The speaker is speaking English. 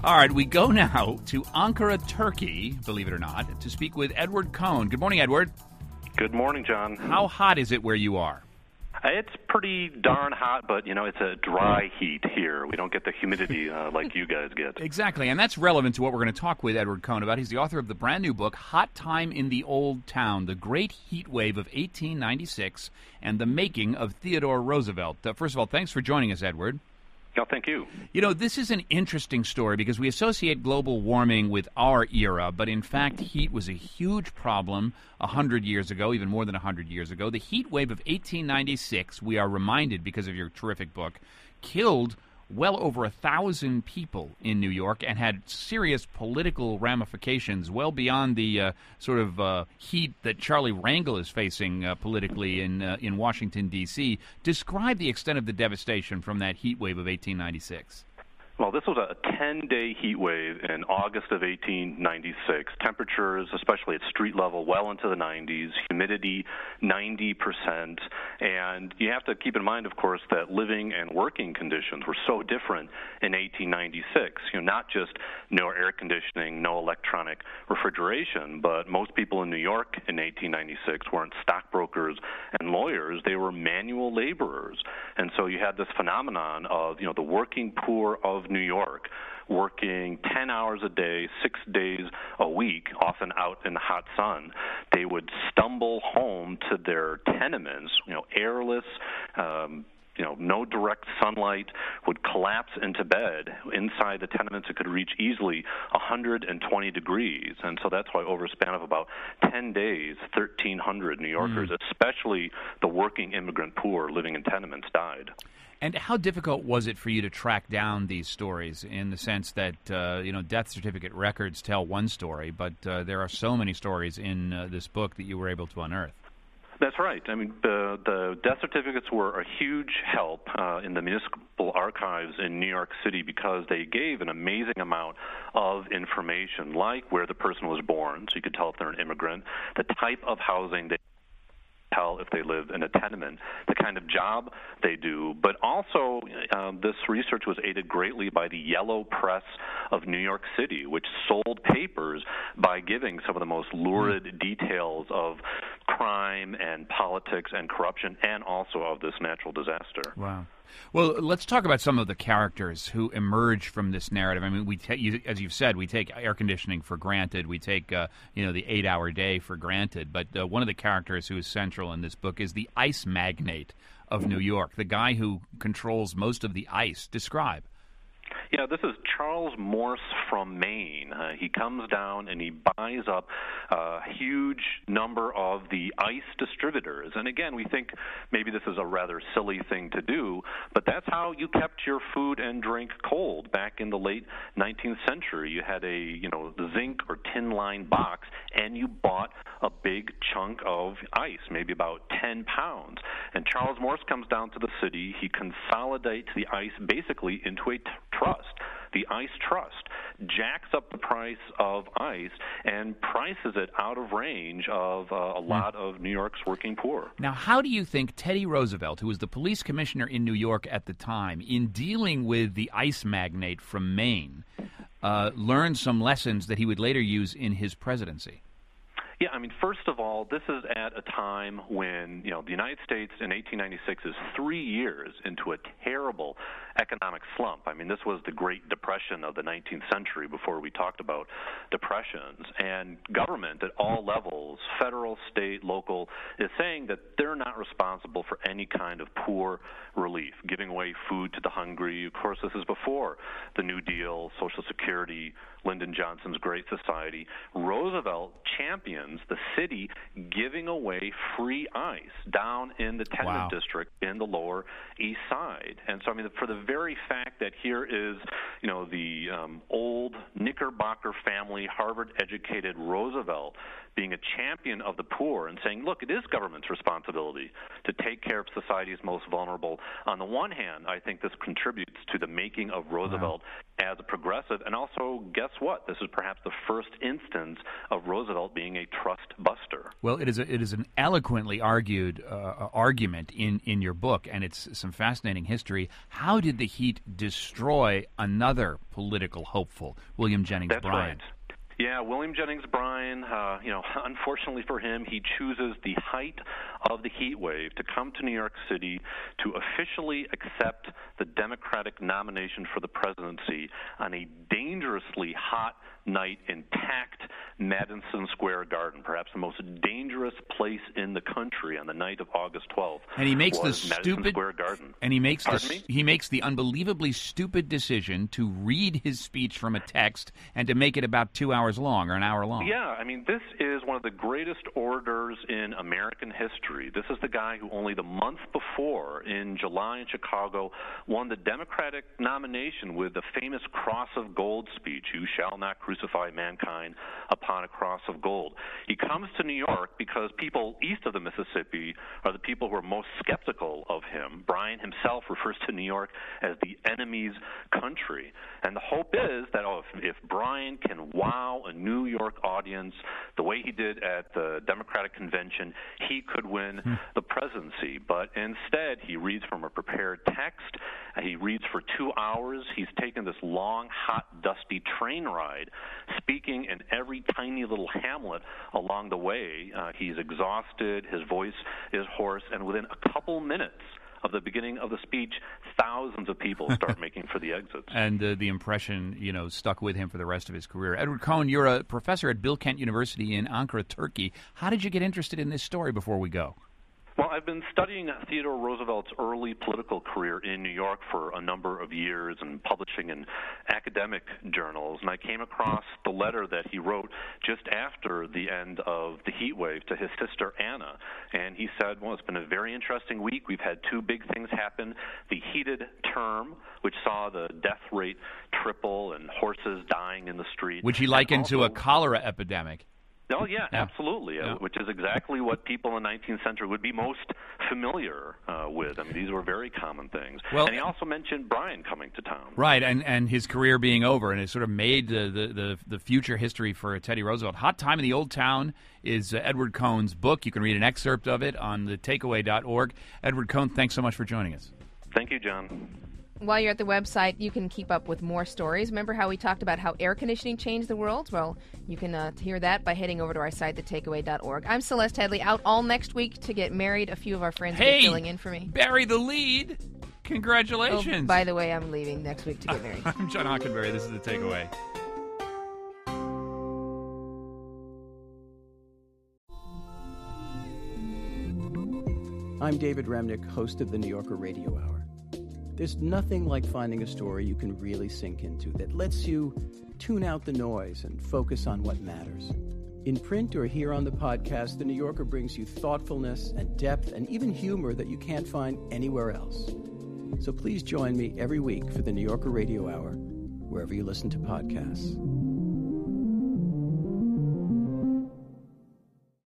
All right, we go now to Ankara, Turkey, believe it or not, to speak with Edward Cohn. Good morning, Edward. Good morning, John. How hot is it where you are? It's pretty darn hot, but, it's a dry heat here. We don't get the humidity like you guys get. Exactly, and that's relevant to what we're going to talk with Edward Cohn about. He's the author of the brand new book, Hot Time in the Old Town, The Great Heat Wave of 1896 and the Making of Theodore Roosevelt. First of all, thanks for joining us, Edward. No, thank you. This is an interesting story because we associate global warming with our era, but in fact, heat was a huge problem 100 years ago, even more than 100 years ago. The heat wave of 1896, we are reminded because of your terrific book, killed well over 1,000 people in New York and had serious political ramifications well beyond the heat that Charlie Rangel is facing politically in Washington, D.C. Describe the extent of the devastation from that heat wave of 1896. Well, this was a 10-day heat wave in August of 1896. Temperatures, especially at street level, well into the 90s, humidity 90%. And you have to keep in mind, of course, that living and working conditions were so different in 1896. Not just no air conditioning, no electronic refrigeration, but most people in New York in 1896 weren't stockbrokers and lawyers. They were manual laborers. And so you had this phenomenon of, the working poor of New York working 10 hours a day, 6 days a week, often out in the hot sun. They would stumble home to their tenements, airless, no direct sunlight, would collapse into bed. Inside the tenements, it could reach easily 120 degrees. And so that's why over a span of about 10 days, 1,300 New Yorkers, especially the working immigrant poor living in tenements, died. And how difficult was it for you to track down these stories in the sense that, death certificate records tell one story, but there are so many stories in this book that you were able to unearth? That's right. I mean, the death certificates were a huge help in the municipal archives in New York City because they gave an amazing amount of information, like where the person was born, so you could tell if they're an immigrant, the type of housing they tell if they live in a tenement, the kind of job they do. But also, this research was aided greatly by the Yellow Press of New York City, which sold papers by giving some of the most lurid details of crime and politics and corruption and also of this natural disaster. Wow. Well, let's talk about some of the characters who emerge from this narrative. I mean, as you've said, we take air conditioning for granted. We take, the 8-hour day for granted. But one of the characters who is central in this book is the ice magnate of New York, the guy who controls most of the ice. Describe. Yeah, this is Charles Morse from Maine. He comes down and he buys up a huge number of the ice distributors. And again, we think maybe this is a rather silly thing to do, but that's how you kept your food and drink cold back in the late 19th century. You had a, zinc or tin-lined box, and you bought a big chunk of ice, maybe about 10 pounds. And Charles Morse comes down to the city. He consolidates the ice basically into a trust. The Ice Trust jacks up the price of ice and prices it out of range of a lot of New York's working poor. Now, how do you think Teddy Roosevelt, who was the police commissioner in New York at the time, in dealing with the ice magnate from Maine, learned some lessons that he would later use in his presidency? Yeah, I mean, first of all, this is at a time when, the United States in 1896 is 3 years into a terrible economic slump. I mean, this was the Great Depression of the 19th century before we talked about depressions. And government at all levels, federal, state, local, is saying that they're not responsible for any kind of poor relief, giving away food to the hungry. Of course, this is before the New Deal, Social Security, Lyndon Johnson's Great Society. Roosevelt champions the city giving away free ice down in the tenement district in the Lower East Side. And so, I mean, for the very fact that here is, the old Knickerbocker family, Harvard-educated Roosevelt being a champion of the poor and saying, look, it is government's responsibility to take care of society's most vulnerable. On the one hand, I think this contributes to the making of Roosevelt as a progressive. impressive. And also, guess what? This is perhaps the first instance of Roosevelt being a trust buster. Well, it is an eloquently argued argument in your book, and it's some fascinating history. How did the heat destroy another political hopeful, William Jennings Bryan? That's right. Yeah, William Jennings Bryan, unfortunately for him, he chooses the height of the heat wave to come to New York City to officially accept the Democratic nomination for the presidency on a dangerously hot night in packed Madison Square Garden, perhaps the most dangerous place in the country on the night of August 12th. And he makes Madison Square Garden. And he makes the unbelievably stupid decision to read his speech from a text and to make it about 2 hours long or an hour long. Yeah, I mean, this is one of the greatest orators in American history. This is the guy who only the month before, in July in Chicago, won the Democratic nomination with the famous Cross of Gold speech, "You shall not crucify mankind upon a cross of gold." He comes to New York because people east of the Mississippi are the people who are most skeptical of him. Bryan himself refers to New York as the enemy's country. And the hope is that if Bryan can wow a New York audience the way he did at the Democratic convention, he could win the presidency. But instead, he reads from a prepared text. He reads for 2 hours. He's taken this long, hot, dusty train ride, speaking in every tiny little hamlet along the way. He's exhausted, his voice is hoarse, and within a couple minutes of the beginning of the speech, thousands of people start making for the exits. And the impression, stuck with him for the rest of his career. Edward Cohen, you're a professor at Bilkent University in Ankara, Turkey. How did you get interested in this story before we go? Well, I've been studying Theodore Roosevelt's early political career in New York for a number of years and publishing in academic journals, and I came across the letter that he wrote just after the end of the heat wave to his sister Anna. And he said, well, it's been a very interesting week. We've had two big things happen. The heated term, which saw the death rate triple and horses dying in the street. Which he likened to a cholera epidemic. Oh, yeah, absolutely, which is exactly what people in the 19th century would be most familiar with. I mean, these were very common things. Well, and he also mentioned Bryan coming to town. Right, and his career being over, and it sort of made the future history for Teddy Roosevelt. Hot Time in the Old Town is Edward Cohen's book. You can read an excerpt of it on thetakeaway.org. Edward Cohen, thanks so much for joining us. Thank you, John. While you're at the website, you can keep up with more stories. Remember how we talked about how air conditioning changed the world? Well, you can hear that by heading over to our site, thetakeaway.org. I'm Celeste Headley, out all next week to get married. A few of our friends will be filling in for me. Bury the lead. Congratulations. Oh, by the way, I'm leaving next week to get married. I'm John Hockenberry. This is The Takeaway. I'm David Remnick, host of the New Yorker Radio Hour. There's nothing like finding a story you can really sink into that lets you tune out the noise and focus on what matters. In print or here on the podcast, The New Yorker brings you thoughtfulness and depth and even humor that you can't find anywhere else. So please join me every week for the New Yorker Radio Hour, wherever you listen to podcasts.